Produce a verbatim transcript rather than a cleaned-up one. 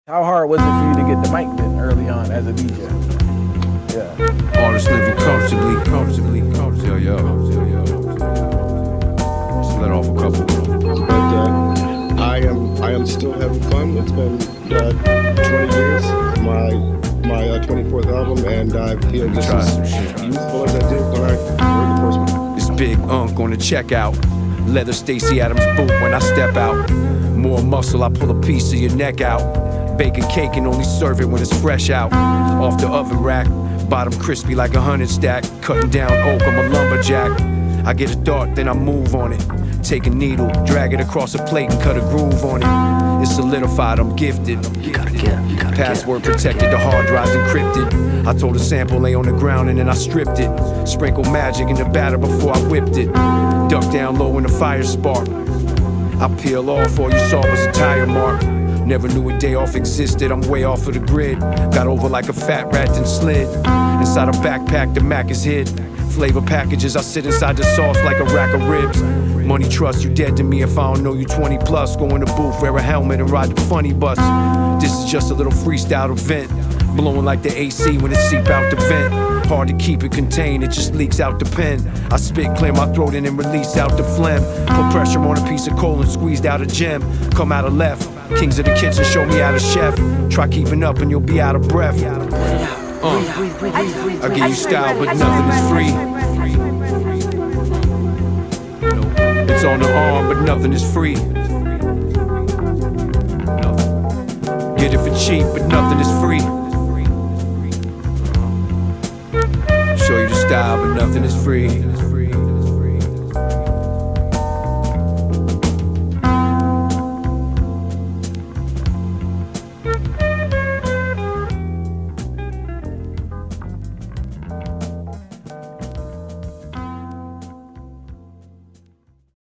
How hard was it for you to get the mic then early on as a D J? Yeah. Artists living comfortably, comfortably, comfortably. Yo, yo, yo, yo. Just let off a couple. But uh, I am, I am still having fun. It's been uh, twenty years, my my uh, twenty-fourth album, and I feel just as useful as I did when I heard the first one. It's Big Unk on the checkout. Leather Stacey Adams boot when I step out. More muscle, I pull a piece of your neck out. Bake a cake and only serve it when it's fresh out. Off the oven rack, bottom crispy like a hundred stack. Cutting down oak, I'm a lumberjack. I get a thought, then I move on it. Take a needle, drag it across a plate and cut a groove on it. It's solidified, I'm gifted. You gotta get up, you gotta Password protected, the hard drive's encrypted. I told a sample lay on the ground and then I stripped it. Sprinkle magic in the batter before I whipped it. Duck down low in the fire spark. I peel off, all you saw was a tire mark. Never knew a day off existed, I'm way off of the grid. Got over like a fat rat and slid. Inside a backpack, the Mac is hid. Flavor packages, I sit inside the sauce like a rack of ribs. Money trust, you dead to me if I don't know you twenty plus. Go in the booth, wear a helmet and ride the funny bus. This is just a little freestyle event. Blowing like the A C when it seep out the vent. Hard to keep it contained, it just leaks out the pen. I spit, clear my throat and then release out the phlegm. Put pressure on a piece of coal and squeezed out a gem. Come out of left, kings of the kitchen show me how to chef. Try keeping up and you'll be out of breath. Uh, I give you style but nothing is free. It's on the arm but nothing is free. Get it for cheap but nothing is free. Show you the style but nothing is free.